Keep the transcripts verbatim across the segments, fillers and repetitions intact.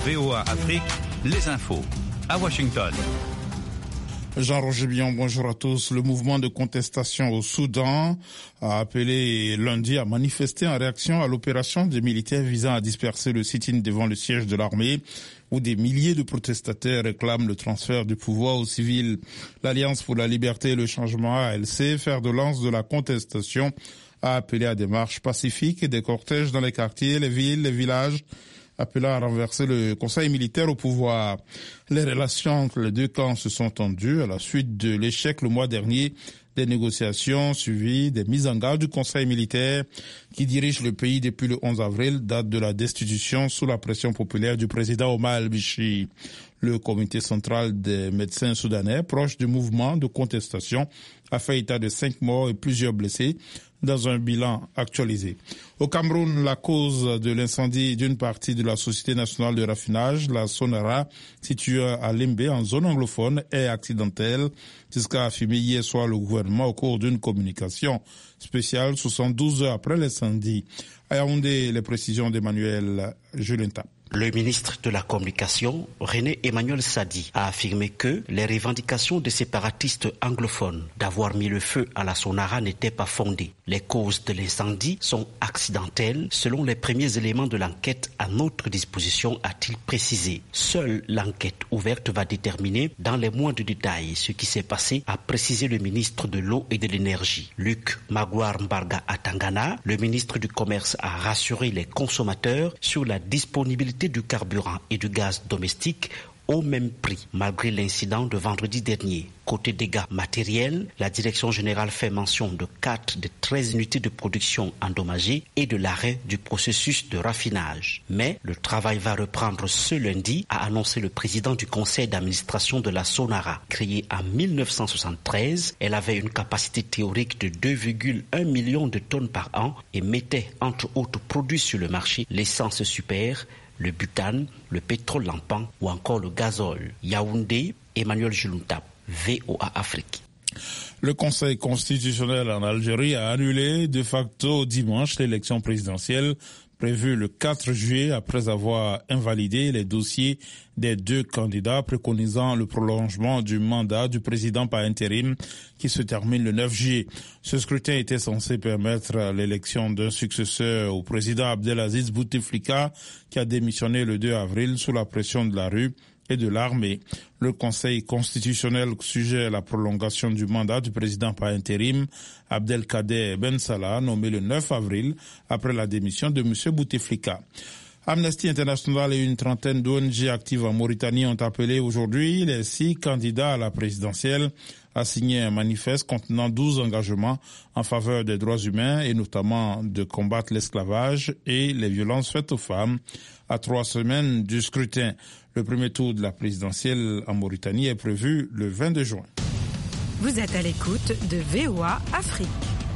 V O A Afrique, les infos. À Washington. Jean-Roger Billon, bonjour à tous. Le mouvement de contestation au Soudan a appelé lundi à manifester en réaction à l'opération des militaires visant à disperser le sit-in devant le siège de l'armée, où des milliers de protestataires réclament le transfert du pouvoir aux civils. L'Alliance pour la liberté et le changement, A L C, fer de lance de la contestation, a appelé à des marches pacifiques et des cortèges dans les quartiers, les villes, les villages, appelant à renverser le conseil militaire au pouvoir. Les relations entre les deux camps se sont tendues à la suite de l'échec le mois dernier des négociations suivies des mises en garde du conseil militaire qui dirige le pays depuis le onze avril, date de la destitution sous la pression populaire du président Omar al-Béchir. Le comité central des médecins soudanais, proche du mouvement de contestation, a fait état de cinq morts et plusieurs blessés dans un bilan actualisé. Au Cameroun, la cause de l'incendie d'une partie de la Société nationale de raffinage, la Sonara, située à Limbe, en zone anglophone, est accidentelle. C'est ce qu'a affirmé hier soir le gouvernement au cours d'une communication spéciale soixante-douze heures après l'incendie. À Yaoundé, les précisions d'Emmanuel Julenta. Le ministre de la Communication, René Emmanuel Sadi, a affirmé que les revendications des séparatistes anglophones d'avoir mis le feu à la Sonara n'étaient pas fondées. Les causes de l'incendie sont accidentelles, selon les premiers éléments de l'enquête à notre disposition, a-t-il précisé. Seule l'enquête ouverte va déterminer dans les moindres détails ce qui s'est passé, a précisé le ministre de l'Eau et de l'Énergie. Luc Magloire Mbarga Atangana, le ministre du Commerce, a rassuré les consommateurs sur la disponibilité du carburant et du gaz domestique au même prix, malgré l'incident de vendredi dernier. Côté dégâts matériels, la direction générale fait mention de quatre des treize unités de production endommagées et de l'arrêt du processus de raffinage. Mais le travail va reprendre ce lundi, a annoncé le président du conseil d'administration de la Sonara. Créée en mille neuf cent soixante-treize, elle avait une capacité théorique de deux virgule un millions de tonnes par an et mettait entre autres produits sur le marché l'essence super, le butane, le pétrole lampant ou encore le gazole. Yaoundé, Emmanuel Julunta, V O A Afrique. Le Conseil constitutionnel en Algérie a annulé de facto dimanche l'élection présidentielle prévue le quatre juillet après avoir invalidé les dossiers des deux candidats préconisant le prolongement du mandat du président par intérim qui se termine le neuf juillet. Ce scrutin était censé permettre l'élection d'un successeur au président Abdelaziz Bouteflika qui a démissionné le deux avril sous la pression de la rue et de l'armée. Le Conseil constitutionnel suggère la prolongation du mandat du président par intérim Abdelkader Ben Salah, nommé le neuf avril après la démission de M. Bouteflika. Amnesty International et une trentaine d'O N G actives en Mauritanie ont appelé aujourd'hui les six candidats à la présidentielle à signer un manifeste contenant douze engagements en faveur des droits humains et notamment de combattre l'esclavage et les violences faites aux femmes à trois semaines du scrutin. Le premier tour de la présidentielle en Mauritanie est prévu le vingt-deux juin. Vous êtes à l'écoute de V O A Afrique.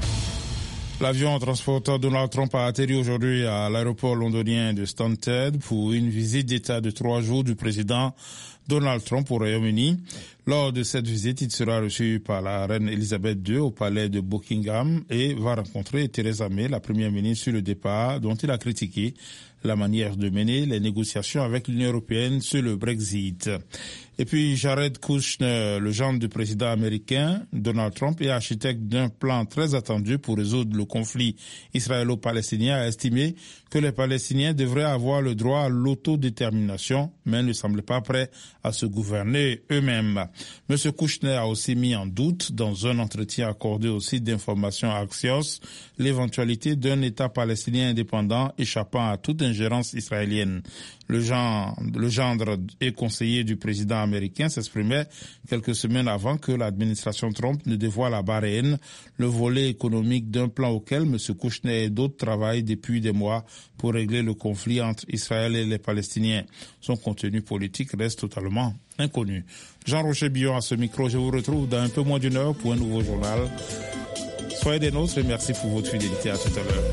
L'avion transporteur Donald Trump a atterri aujourd'hui à l'aéroport londonien de Stansted pour une visite d'État de trois jours du président Donald Trump au Royaume-Uni. Lors de cette visite, il sera reçu par la reine Elisabeth deux au palais de Buckingham et va rencontrer Theresa May, la première ministre, sur le départ dont il a critiqué la manière de mener les négociations avec l'Union européenne sur le Brexit. Et puis Jared Kushner, le gendre du président américain Donald Trump et architecte d'un plan très attendu pour résoudre le conflit israélo-palestinien, a estimé que les Palestiniens devraient avoir le droit à l'autodétermination, mais ne semblent pas prêts à se gouverner eux-mêmes. M. Kushner a aussi mis en doute, dans un entretien accordé au site d'information Axios, l'éventualité d'un État palestinien indépendant échappant à toute ingérence israélienne. Le gendre, le gendre et conseiller du président américain s'exprimait quelques semaines avant que l'administration Trump ne dévoile à Bahreïn le volet économique d'un plan auquel M. Kushner et d'autres travaillent depuis des mois pour régler le conflit entre Israël et les Palestiniens. Son contenu politique reste totalement inconnu. Jean-Roger Billon à ce micro, je vous retrouve dans un peu moins d'une heure pour un nouveau journal. Soyez des nôtres et merci pour votre fidélité. À tout à l'heure.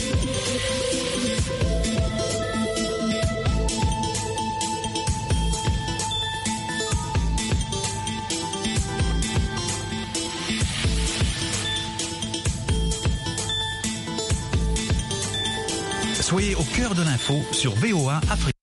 Soyez au cœur de l'info sur V O A Afrique.